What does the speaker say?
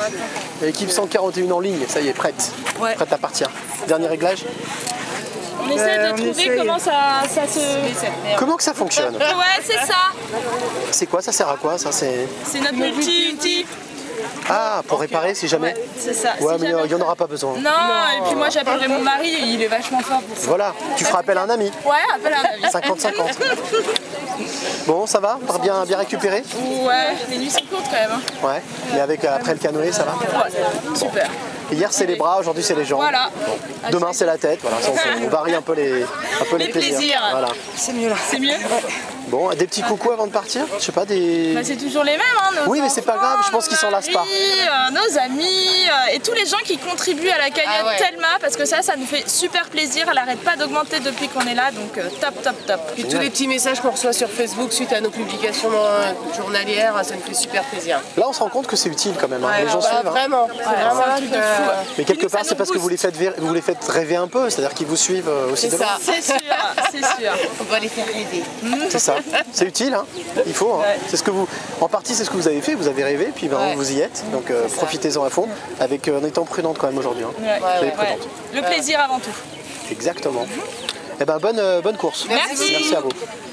L'équipe 141 en ligne, ça y est, prête. Ouais. Prête à partir. Dernier réglage. On essaie de trouver comment ça se... Comment que ça fonctionne? Ouais, c'est ça. C'est quoi? Ça sert à quoi ça? C'est notre multi-outil. Ah, pour réparer si jamais? Ouais, c'est ça. Ouais, Si mais jamais- il n'y en aura pas besoin. Non, et puis moi j'appellerai mon mari, il est vachement fort pour ça. Voilà, tu feras appel à un ami. Ouais, appelle un ami. 50-50. Bon, ça va? T'as bien récupéré? Ouais, les nuits sont courtes quand même. Hein. Ouais, mais avec après le canoë, ça va? Ouais, super. Hier c'est les bras, aujourd'hui c'est les jambes. Voilà. Demain c'est la tête. Voilà, on varie un peu les plaisirs. Voilà. C'est mieux là. C'est mieux. Bon, des petits coucous avant de partir? Je sais pas, des... Bah, c'est toujours les mêmes, hein, nos Oui, mais c'est pas enfants, grave, je pense qu'ils s'en lassent pas. nos maris, nos amis et tous les gens qui contribuent à la cagnotte Telma, parce que ça nous fait super plaisir. Elle arrête pas d'augmenter depuis qu'on est là, donc top, top, top. Puis tous les petits messages qu'on reçoit sur Facebook suite à nos publications journalières, ça nous fait super plaisir. Là, on se rend compte que c'est utile quand même. Hein. Les gens suivent. Hein. Vraiment, c'est vraiment un truc de fou. Mais quelque Nous, part, ça c'est nous parce que booste. vous les faites rêver un peu, c'est-à-dire qu'ils vous suivent aussi de loin. C'est sûr, c'est sûr. On va les faire rêver. C'est ça. C'est utile, hein. Il faut. Hein. Ouais. C'est ce que vous, en partie, c'est ce que vous avez fait. Vous avez rêvé, puis ben, vous y êtes. Donc profitez-en à fond, avec en étant prudente quand même aujourd'hui. Hein. Soyez prudente. Le plaisir avant tout. Exactement. Eh ben bonne course. Merci. Merci à vous.